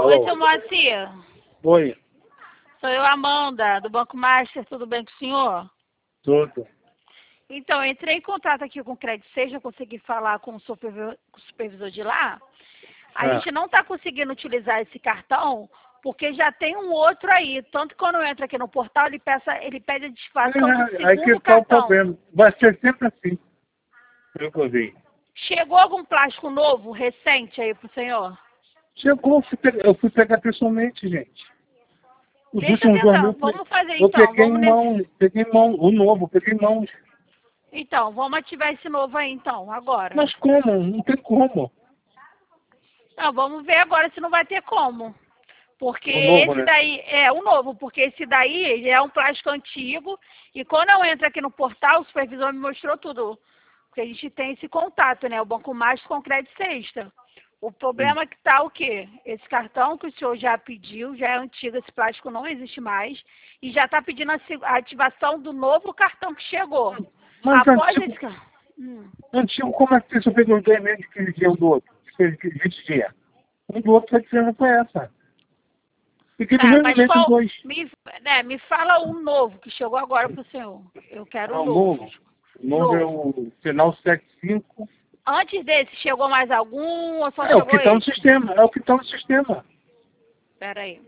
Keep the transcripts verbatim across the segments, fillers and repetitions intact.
Oi, seu Moacir. Oi. Sou eu, Amanda, do Banco Master. Tudo bem com o senhor? Tudo. Então, eu entrei em contato aqui com o Credit Seja, consegui falar com o supervisor, com o supervisor de lá. A É. gente não está conseguindo utilizar esse cartão porque já tem um outro aí. Tanto que quando entra aqui no portal, ele, peça, ele pede a desfação do É, aí que segundo está o cartão. problema. Vai ser sempre assim. Pelo que eu vi. Chegou algum plástico novo, recente aí pro senhor? Chegou, eu fui pegar, eu fui pegar pessoalmente, gente. Os Deixa eu últimos dois tentar. mil, Vamos fazer eu então. peguei Vamos em nesse... mão, peguei em mão, o novo, peguei em mãos. Então, vamos ativar esse novo aí então, agora. Mas como? Não tem como. Não, vamos ver agora se não vai ter como. Porque O novo, esse né? daí é o novo, porque esse daí é um plástico antigo. E quando eu entro aqui no portal, o supervisor me mostrou tudo. Porque a gente tem esse contato, né? O Banco Master com o Credit Sexta. O problema é que tá o quê? Esse cartão que o senhor já pediu, já é antigo, esse plástico não existe mais. E já está pedindo a se- a ativação do novo cartão que chegou. Mas Após antigo, esse... ca- Hum. antigo, como é que você pegou os dois meses de quinze dias um do outro? vinte dias. Um do outro, a diferença foi essa. Fiquei no Tá, mesmo mas mês os qual... dois. Me, né, me fala o novo que chegou agora pro senhor. Eu quero Ah, o o novo. novo. O novo é Novo. o final setenta e cinco. Antes desse, chegou mais algum ou só É o que chegou está no esse? sistema, é o que está no sistema. Pera aí.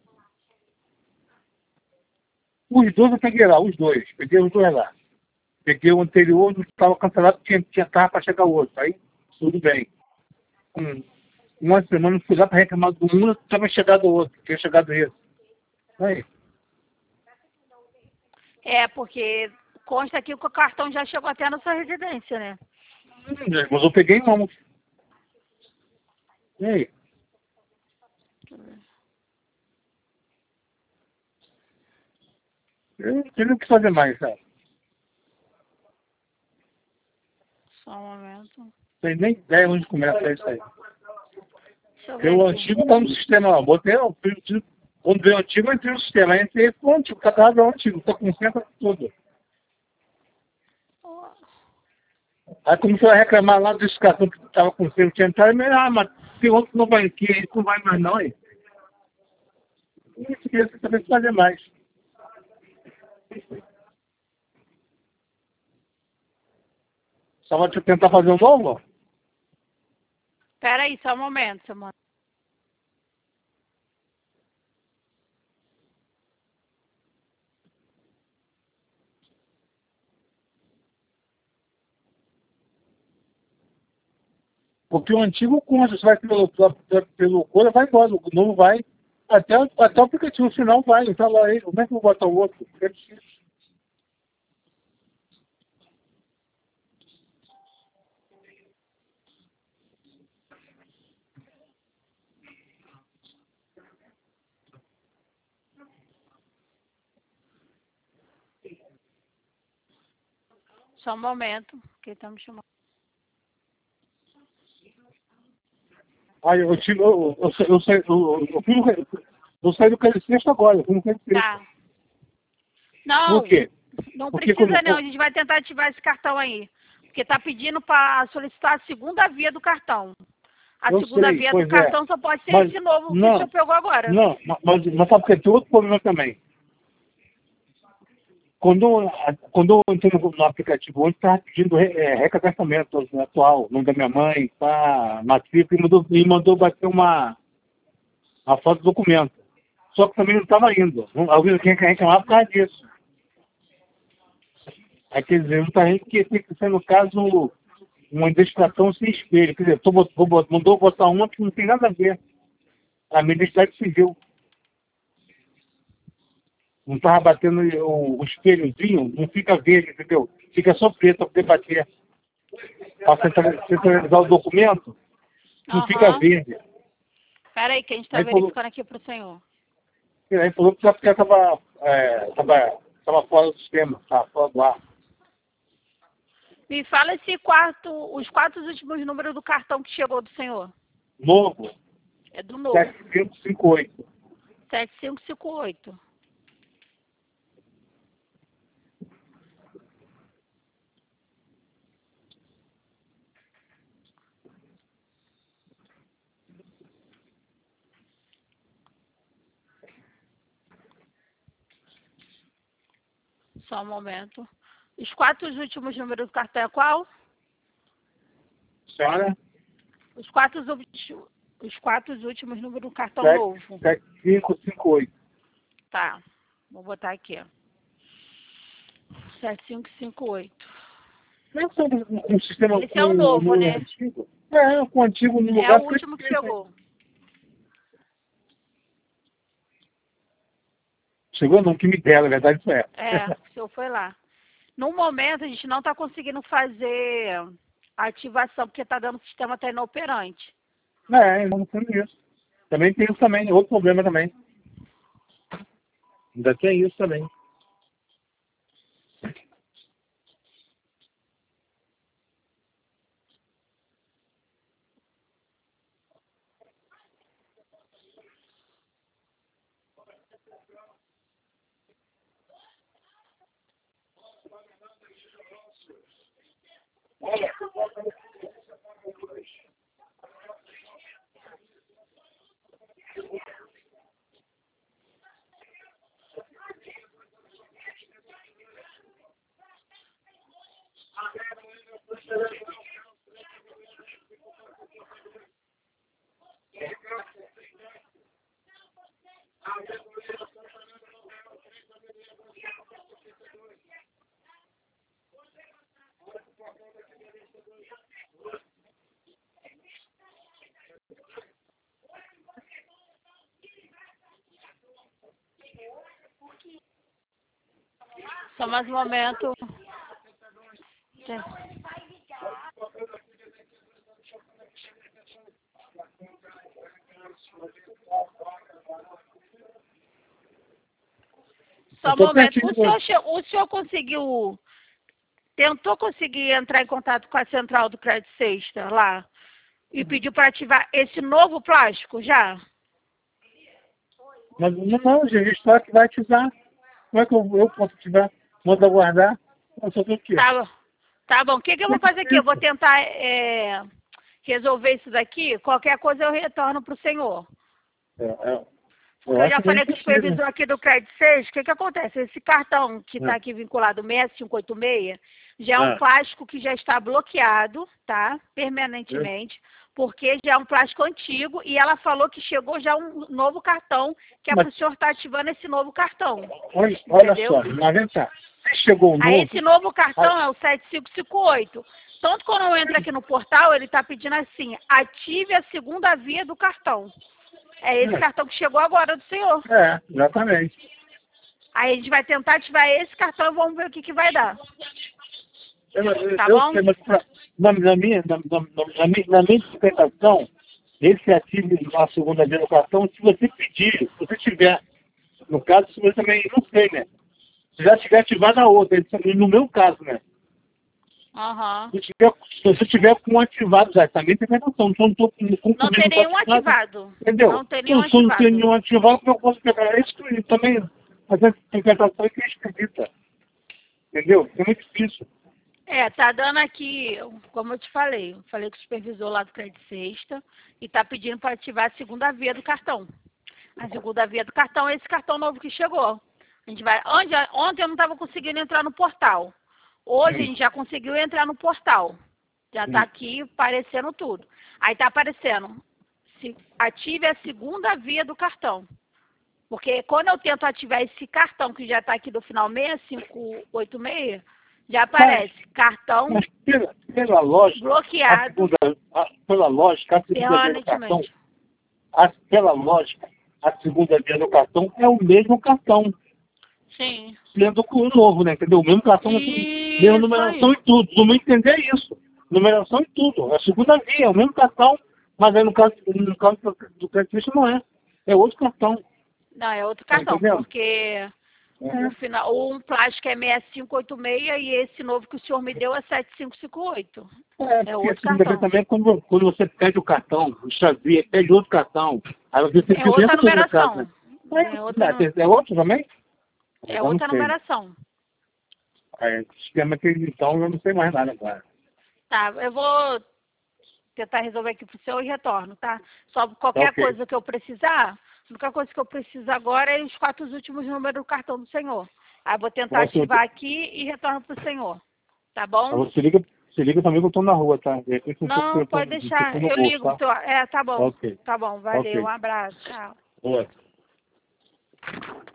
Os dois eu peguei lá, os dois. Peguei os dois lá. Peguei o anterior, não estava cancelado, tinha, tinha carro para chegar o outro. Aí, tudo bem. Hum, uma semana eu fui lá para reclamar do um, estava chegado o outro, tinha chegado esse. Aí, É, porque consta aqui que o cartão já chegou até na sua residência, né? hum, mas eu peguei em mãos. E aí? Eu não tenho o que fazer mais, sabe? Só um momento. Não tenho nem ideia onde começa isso aí. Deixa eu Porque ver o aqui. antigo está no sistema lá. Botei, eu, quando veio o antigo, eu entrei no sistema. Aí entrei com o antigo, cada vez é o antigo, está com centro tudo. Aí comecei a reclamar lá desse cartão que estava com selo, tinha entrado, mas, ah, mas tem outro que não vai aqui, ele não vai mais não, aí. E eu queria saber se fazer mais. Só vai tentar fazer um novo? Pera aí, só um momento, seu mano. Porque o antigo consta, você vai pelo, pelo, pelo coisa, vai embora, o novo vai, até, o- até o aplicativo final vai, então lá aí, como é que eu vou botar o outro? É difícil. Só um momento, que ele tá me chamando. Aí eu tive, eu, eu, eu, eu, saí- eu, eu, fui no re- eu saí do Calicexto agora, eu fui no Calicexto. Tá. Por Não, quê? não Porque precisa quando, não. A gente vai tentar ativar esse cartão aí. Porque tá pedindo para solicitar a segunda via do cartão. A eu segunda sei, via do pois é, cartão só pode ser mas esse novo que o senhor não, pegou agora. não, mas, mas sabe que tem outro problema também. Quando, quando eu entrei no, no aplicativo hoje, estava pedindo re, é, recadastramento atual, nome da minha mãe, tá, matrícula, e mandou, e mandou bater uma, uma foto do documento. Só que também não estava indo. Não- Alguém quer reclamar por causa disso. Aí quer dizer, não está indo porque tem que ser, no caso, uma identificação sem espelho. Quer dizer, tô, bot- vou bot- mandou botar uma que não tem nada a ver. A minha identidade civil. Não estava batendo o, o espelhozinho, não fica verde, entendeu? Fica só preto para poder bater. Para centralizar centralizar o documento, não fica Aham. verde. Pera aí que a gente tá Aí falou, verificando aqui pro senhor. aí falou que só porque estava é, tava, tava fora do sistema, estava fora do ar. Me fala esse quarto, os quatro últimos números do cartão que chegou do senhor. Novo, É do novo. sete cinco cinco oito. sete cinco cinco oito. Só um momento. Os quatro últimos números do cartão é qual? Senhora? Os quatro, últimos- os quatro últimos números do cartão sete, novo. sete cinco cinco oito. Tá. Vou botar aqui. sete cinco cinco oito. Não é só um, um sistema Esse é o novo, um, né? Antigo. É, com o antigo no É lugar. o último que chegou. Chegou não, que me dera, a verdade isso é. É, o senhor foi lá. No momento, a gente não está conseguindo fazer a ativação, porque está dando o sistema está inoperante. É, não foi isso. Também tem isso também, outro problema também. Ainda tem isso também. Só mais um momento. Só um momento. O senhor, che- o senhor conseguiu, tentou conseguir entrar em contato com a central do Crédito Sexta lá e pediu para ativar esse novo plástico já? Mas não, não, gente, só que vai ativar. Como é que eu, eu posso ativar? Manda guardar? Eu só tô aqui. Tá, tá bom. O que, que eu vou fazer aqui? Eu vou tentar é, resolver isso daqui. Qualquer coisa eu retorno para o senhor. É, é. Porque eu já acho falei bem com o possível. supervisor aqui do Crédito seis, o que, que acontece? Esse cartão que está É. aqui vinculado, seis cinco oito seis, já é um É. plástico que já está bloqueado, tá? Permanentemente, porque já é um plástico antigo e ela falou que chegou já um novo cartão, que é Mas- para o senhor estar ativando esse novo cartão. Olha, olha Entendeu? só, mas vem cá. Se chegou um Aí novo, esse novo cartão é o sete cinco cinco oito. Tanto quando eu entro aqui no portal, ele está pedindo assim, ative a segunda via do cartão. É esse É. cartão que chegou agora do senhor. é, exatamente. Aí a gente vai tentar ativar esse cartão e vamos ver o que, que vai dar. Eu, eu, Tá eu bom? sei, mas pra- na, na, minha, na, na, na, minha, na minha interpretação, esse ativo na segunda via do cartão, se você pedir, se você tiver, no caso, se você também, não sei, né? Se já tiver ativado a outra, no meu caso, né? Aham. Se, tiver, se você tiver com ativado já, também tem interpretação. Se eu não estou com Não tem nenhum ativado. entendeu? Não tem nenhum Se eu não ativado. tenho nenhum ativado, como eu posso pegar isso e também fazer essa interpretação que é esquisita. Entendeu? É muito difícil. É, tá dando aqui, como eu te falei, eu falei com o supervisor lá do Crédito Sexta e tá pedindo para ativar a segunda via do cartão. A segunda via do cartão é esse cartão novo que chegou. A gente vai. Onde, ontem eu não estava conseguindo entrar no portal. Hoje a gente já conseguiu entrar no portal. Já está aqui aparecendo tudo. Aí está aparecendo. Se ative a segunda via do cartão. Porque quando eu tento ativar esse cartão que já está aqui do final seis cinco oito seis, já aparece cartão Mas pela, pela lógica, a bloqueado segunda, a, pela lógica, a segunda via do cartão, permanentemente. a, pela lógica, a segunda via do cartão é o mesmo cartão. Sim. Sendo com o novo, né? Entendeu? O mesmo cartão, Isso mesma numeração aí. e tudo. No meu entender é isso. Numeração e tudo. É a segunda via, é o mesmo cartão, mas aí no caso, no caso do, do crédito não é. É outro cartão. Não, é outro Tá cartão, entendendo? porque É. o final, um plástico é seis cinco oito seis e esse novo que o senhor me deu é sete cinco cinco oito. É, É porque a outro segunda via cartão. também é quando, quando você pede o cartão, o Xavier pede outro cartão. Aí você tem É que outra ver sobre o caso, numeração. né? É outra, nu- É, é outro também? é Eu não outra sei. numeração. É, esquema que então eu não sei mais nada agora. Tá, eu vou tentar resolver aqui pro senhor e retorno, tá? Só qualquer Ok. coisa que eu precisar, a única coisa que eu preciso agora é os quatro últimos números do cartão do senhor. Aí vou tentar Nossa, ativar eu... aqui e retorno pro senhor. Tá bom? Você liga, você liga também que eu tô na rua, tá? De repente, eu Não, tô, pode eu tô, deixar. tô no Eu bolso, ligo. tá? Tô... É, tá bom. Ok. Tá bom, valeu. Ok. Um abraço. Tchau. Boa.